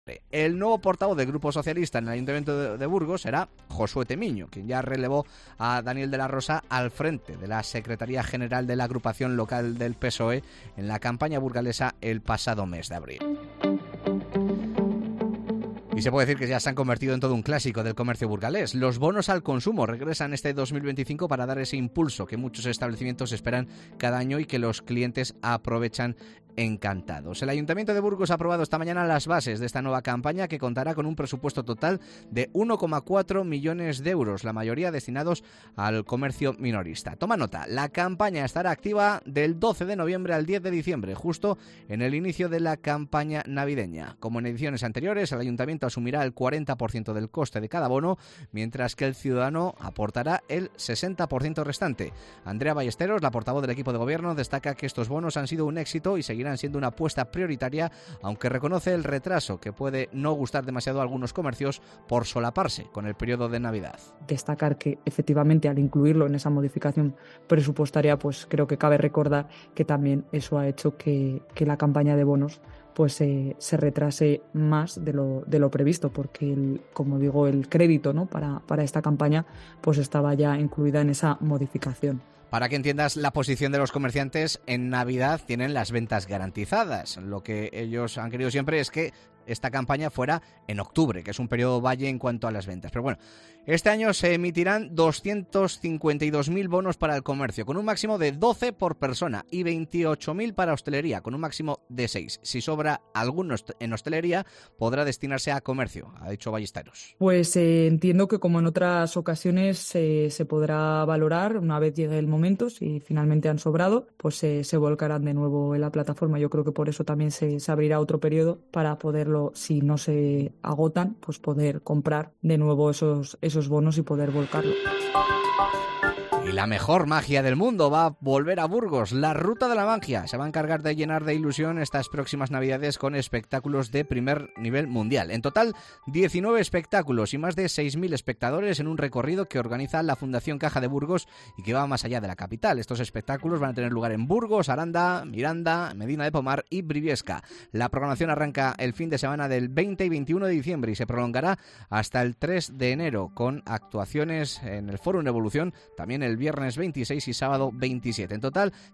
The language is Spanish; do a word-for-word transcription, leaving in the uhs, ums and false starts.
El nuevo portavoz del Grupo Socialista en el Ayuntamiento de Burgos será Josué Temiño, quien ya relevó a Daniel de la Rosa al frente de la Secretaría General de la Agrupación Local del P S O E en la campaña burgalesa el pasado mes de abril. Y se puede decir que ya se han convertido en todo un clásico del comercio burgalés. Los bonos al consumo regresan este dos mil veinticinco para dar ese impulso que muchos establecimientos esperan cada año y que los clientes aprovechan encantados. El Ayuntamiento de Burgos ha aprobado esta mañana las bases de esta nueva campaña que contará con un presupuesto total de uno coma cuatro millones de euros, la mayoría destinados al comercio minorista. Toma nota, la campaña estará activa del doce de noviembre al diez de diciembre, justo en el inicio de la campaña navideña. Como en ediciones anteriores, el Ayuntamiento asumirá el cuarenta por ciento del coste de cada bono, mientras que el ciudadano aportará el sesenta por ciento restante. Andrea Ballesteros, la portavoz del equipo de gobierno, destaca que estos bonos han sido un éxito y seguirán siendo una apuesta prioritaria, aunque reconoce el retraso que puede no gustar demasiado a algunos comercios por solaparse con el periodo de Navidad. Destacar que efectivamente al incluirlo en esa modificación presupuestaria, pues creo que cabe recordar que también eso ha hecho que, que la campaña de bonos pues eh, se retrase más de lo, de lo previsto, porque el, como digo, el crédito, ¿no?, para, para esta campaña pues estaba ya incluida en esa modificación. Para que entiendas la posición de los comerciantes, en Navidad tienen las ventas garantizadas. Lo que ellos han querido siempre es que esta campaña fuera en octubre, que es un periodo valle en cuanto a las ventas. Pero bueno, este año se emitirán doscientos cincuenta y dos mil bonos para el comercio, con un máximo de doce por persona, y veintiocho mil para hostelería, con un máximo de seis. Si sobra alguno en hostelería, podrá destinarse a comercio, ha dicho Ballesteros. Pues eh, entiendo que, como en otras ocasiones, eh, se podrá valorar una vez llegue el momento. Si finalmente han sobrado, pues eh, se volcarán de nuevo en la plataforma. Yo creo que por eso también se, se abrirá otro periodo para poderlo, si no se agotan, pues poder comprar de nuevo esos, esos bonos y poder volcarlo. Y la mejor magia del mundo va a volver a Burgos. La Ruta de la Magia se va a encargar de llenar de ilusión estas próximas Navidades con espectáculos de primer nivel mundial. En total, diecinueve espectáculos y más de seis mil espectadores en un recorrido que organiza la Fundación Caja de Burgos y que va más allá de la capital. Estos espectáculos van a tener lugar en Burgos, Aranda, Miranda, Medina de Pomar y Briviesca. La programación arranca el fin de semana del veinte y veintiuno de diciembre y se prolongará hasta el tres de enero con actuaciones en el Fórum Evolución, también el viernes veintiséis y sábado veintisiete. En total,